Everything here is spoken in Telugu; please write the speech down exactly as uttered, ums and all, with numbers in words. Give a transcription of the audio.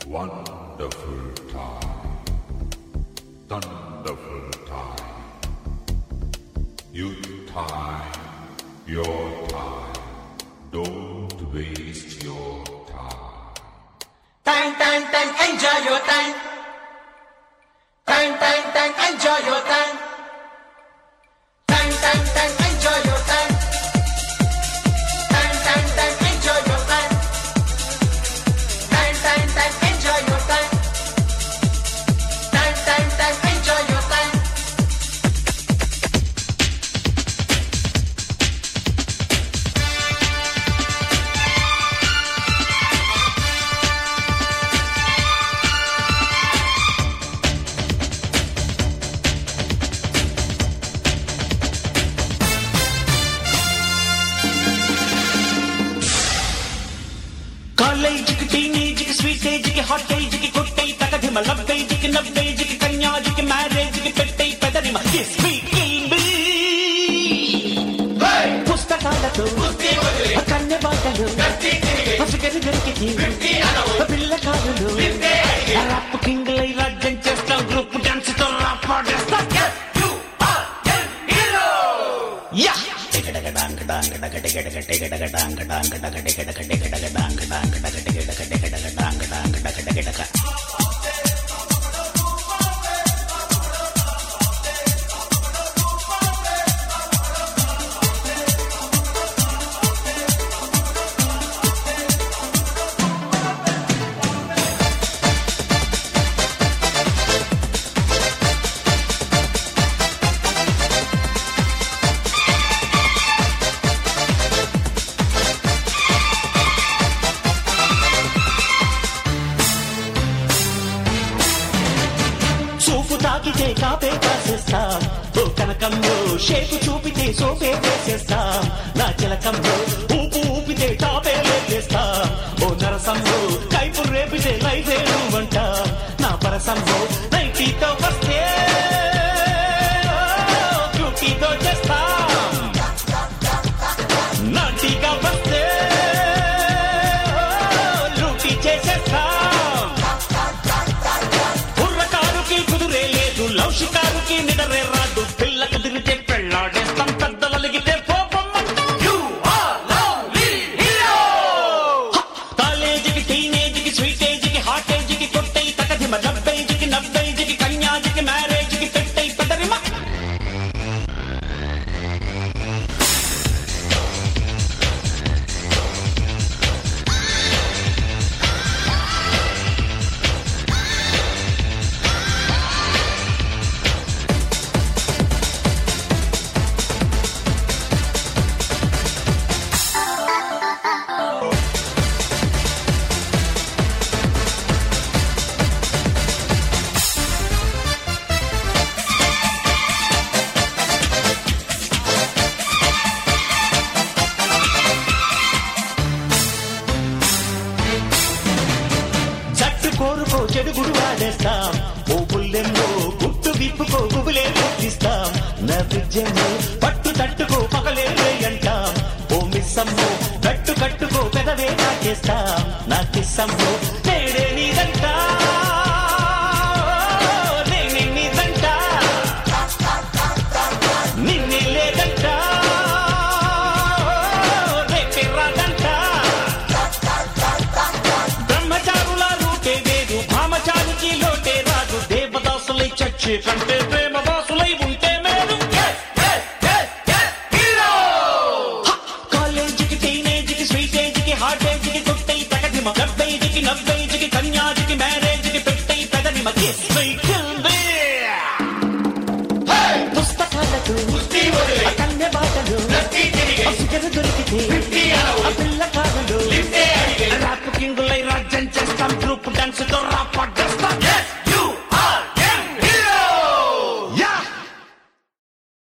Wonderful time, thunderful time, youth time, your time, don't waste your time. Time, time, time, enjoy your time. Time, time, time, enjoy your time. Time, time, time, enjoy your time. Time, time, time, enjoy your time. Time, time, time, enjoy your time. Time, time, time, enjoy your time. కాలేజీకి టీనేజీకి స్వీట్ ఏజీకి హాట్ ఏజీకి కొట్టై తగధిమ లవ్వేజీకి నవ్వేజీకి కన్యాజీకి మ్యారేజీకి పెట్టై పెదరిమ పుస్తకాలతో కన్నె బాటలు పసిగరి గరికి పిల్ల కాదులు రాప్ కింగ్లై రాజ్యం చేస్తాం గ్రూప్ డాన్స్ తో రాప్ పాడేస్తాం. తాకితే కాపే కాసేస్తాం ఓ కనకంలో షేపు చూపితే సోపే వేసేస్తాం నా చిలకంలో ఊపు ఊపితే టాపే లేపేస్తాం ఓ నరసంలో కైపు రేపితే లైఫే నువ్వంట నా పరసంలో నైటీతో వస్తే డ్యూటీతో చేస్తాం నాటిగా వస్తే లూటీ చేసేస్తాం. లవ్ షికారుకి నిడరే రాదు పిల్లకు తిరిగితే పెళ్ళాడేస్తాం పెద్దలగితే కాలేజీకి టీనేజీకి స్వీట్ ఏజీకి హాట్ ఏజీకి కొట్టై తగధిమ డబ్బేజీకి నవ్వేజీకి కన్యాజీకి మ్యారేజీకి పెట్టై పెదరిమ. కోరుకో చెడుగుడు వాడేస్తాం ఓ పుల్లెంలో గుట్టు విప్పుకో గుబులే గుర్తిస్తాం నా విద్యను పట్టు తట్టుకో పగలే అంటాం ఓ మిస్సమ్మో కట్టు కట్టుకో పెదవే నాకేస్తాం నా కిస్సమ్మో నేడే నీదంట నేనే నీదంట నిన్నే లేదంట రేపే రాదంట బ్రహ్మచారుల రూటే వేరు భామచారికి లోటే రాదు దేవదాసులై చచ్చే కంటే